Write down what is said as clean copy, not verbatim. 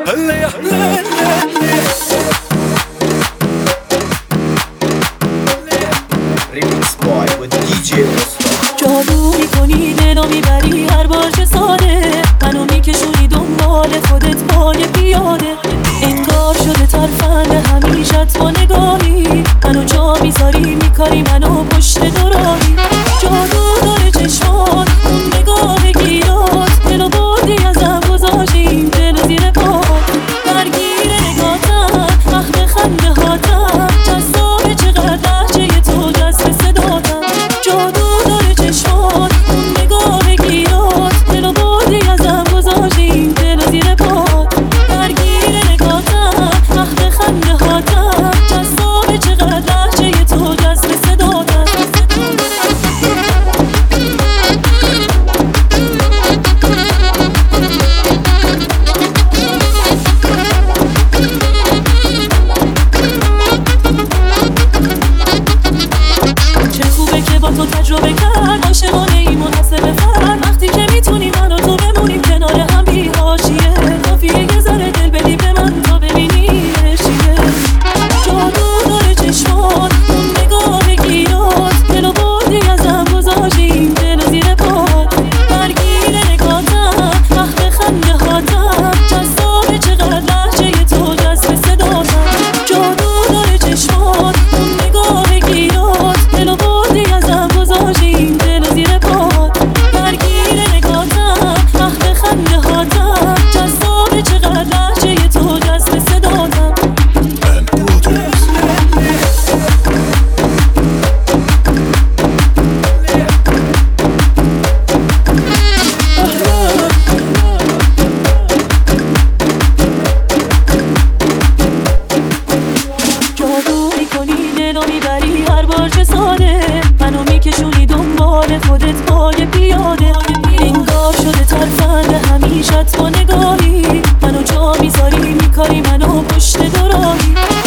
Remix boy with DJ جادو میکنی دلو میبری هر بار چه ساده، منو میکشونی دنبال خودت پای پیاده. انگار شده ترفند همیشت با نگاهی، منو جا میذاری میکاری منو پشت دوراهی. جادو داره چشمان اون نگاه گیرات، دلو بردی ازم گذاشتی این دلو زیر پات. درگیر نگاتم محو خنده هاتم، جذابه چقدر لحجه تو جذب صداتم. جادو داره چشمان اون نگاه گیرات، دلو بردی ازم گذاشتی این دلو زیر پات. درگیر نگاتم محو خنده هاتم، جذابه چقدر لحجه تو جذب صداتم. چه خوبه که با تو تجربه کرد، عاشقانه ای منحصر به فرد. وقتی که میتونی من و تو بمونیم کنار هم بی حاشیه، کافیه یه ذره دل بدی به من تا ببینی چیه. جادو داره چشمان اون نگاه گیرات، دلو بردی ازم گذاشتی این دلو زیر پات. درگیر نگاتم محو خنده هاتم، جذابه چقدر لحجه تو جذب صداتم. جادو داره چشمان اون نگاه گیرات، دلو بردی ازم گذاشتی این دلو زیر پات. درگیر نگاتم محو خنده هاتم، جذابه چقدر لحجه تو جذب صداتم. جادو میکنی دلو میبری هر بار چه ساده، منو میکشونی دنبال خودت پای پیاده. انگار شده ترفند همیشت با نگاهی، منو جا میذاری میکاری منو پشت دوراهی.